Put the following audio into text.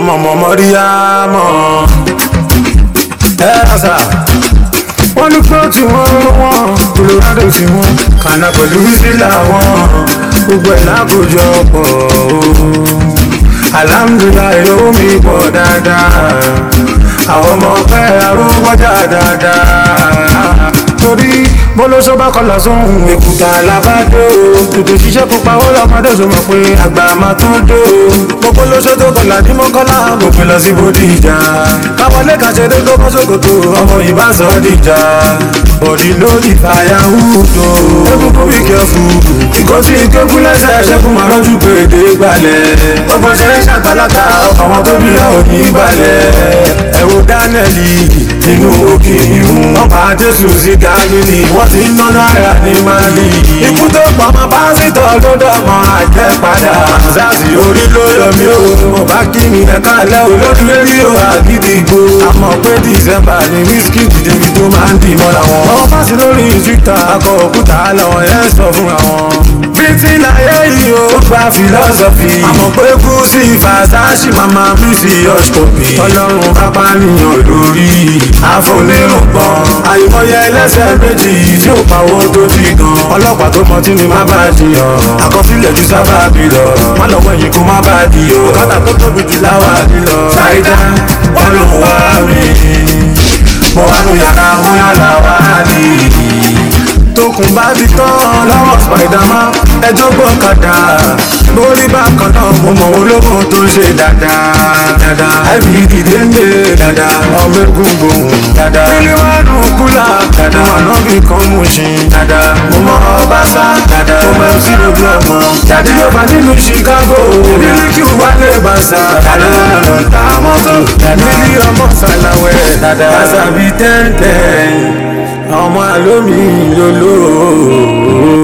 ọmọ Mọ́ríyámọ̀ ẹ̀rọ̀sà wọ́n ní kó tí wọ́n Colorado tí wọ́n kànáà pẹ̀lú sílà wọn gbogbo ẹ̀ lákòjọ pọ̀ alhamdulilayi ló mi pọ̀ dáadáa àwọn ọmọ ọpẹ́ arúgbọ́jà dáadáa torí bólóso bá kọlà sóhun èkúta làbádó tètè ṣiṣẹ́ pupa ó lọ́mọdé sọ mọ̀ pé àgbà máa tó dó mo bólóso tó kọlà ní mọ́kànlá mo pè lọ sí Bódìjà káwọn lẹ́ka ṣe dé tó bọ́ sókòtò ọmọ ìbáṣọ dìjà bọ̀dì lórí fàyàwùdò egungun bí kẹfù ìkọ́ tí kékú lẹ́sẹ̀ ṣẹ́kù máa rọ́jú pé èdè gbalẹ̀ ọgbọ́n ṣe ń ṣàgbàlagbà ọmọ tó bí ọ̀ ní balẹ̀ ẹ̀wò Dánẹ́lì nínú òkè ìhun ọba Jésù sí Gálílì wọ́n ti ń náná ara ní Málì ikú tó pọ̀ mọ́ pásítọ̀ ló dọ̀mọ́ àjẹ́ padà sáàsì orí ló yọ mí o mo bá kí mi ẹ̀ka lẹ́ olódú lérí o àgídìgbò àmọ́ pé December ni wíṣkì dìde tó máa ń dì mọ́ra wọn wọ́n fásí lórí Twitter akọ òkúta làwọn yẹn sọ fún àwọn bíntì láyé yìí ó gba philosophy àmọ́ pé kú sí Versace mama bíntì ọ̀ṣkọ̀pì ọlọ́run bá pàníyàn lórí àfonírùngbọ̀n àìmọye ẹlẹ́sẹ̀ méjì tí ó pawó tó ti gan ọlọ́pàá tó mọ tí ni má bá jiyàn àkọsílẹ̀ ju sábàbí lọ má lọ́wọ́ yìí kó má bá di o kátà tó tóbi jù láwà nílọ ṣáìdá wọn ló wá rí mo wá nu yàrá wọn yàrá wá rí tókùn bá ti tán lọ́wọ́ Spiderman ẹjọ́ gbọ́kadà lórí bákan náà mo mọ̀ ológun tó ṣe dáadáa àìbí dìde ń lè dáadáa ọmọ egungun dáadáa nílé wà nù kúlà dáadáa ọ̀nà bí kan mú ṣin dáadáa mo mọ Ọbaṣá dáadáa mo mọ sí lójú ọmọ jáde yóò bá nínú Chicago nílé kí wà lè bá sá dáadáa ta mọ́tò nílé ọmọ sàlàwẹ̀ dáadáa àṣàbí tẹ́ntẹ́n ọmọ àlómi lóló.